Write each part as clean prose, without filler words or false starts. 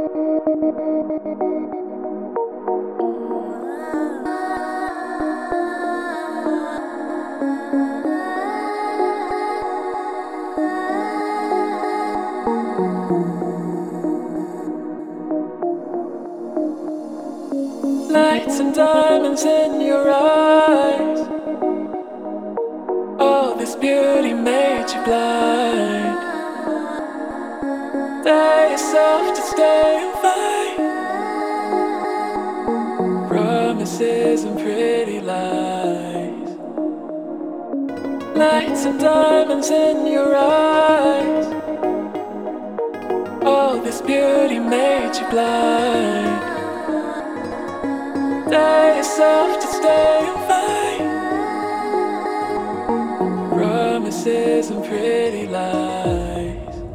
Lights and diamonds in your eyes. All this beauty made you blind. Tell yourself to stay and fight. Promises and pretty lies. Lights and diamonds in your eyes. All this beauty made you blind. Tell yourself to stay and fight. Promises and pretty lies.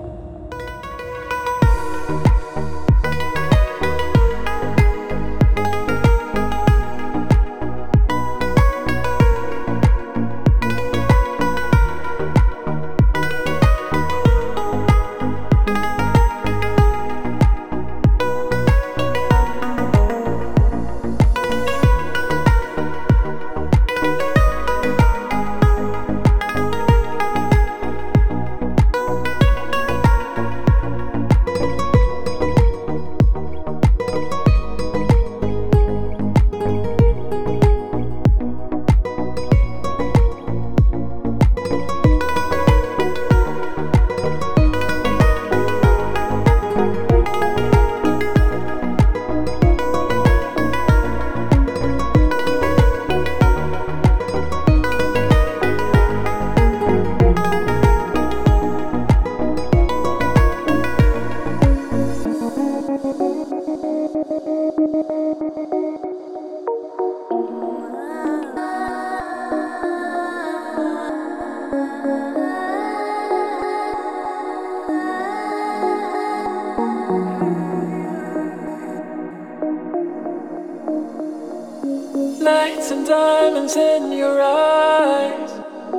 Lights and diamonds in your eyes.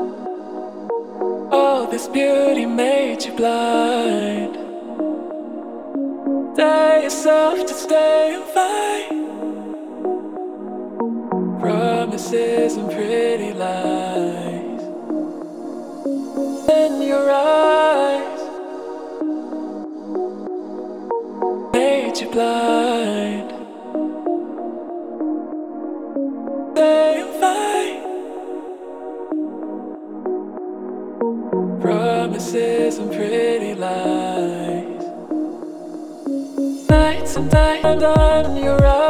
All this beauty made you blind. Tell yourself to stay and fight. Promises and pretty lies. In your eyes made you blind. Stay and fight. Promises and pretty lies. Nights and diamonds in your eyes.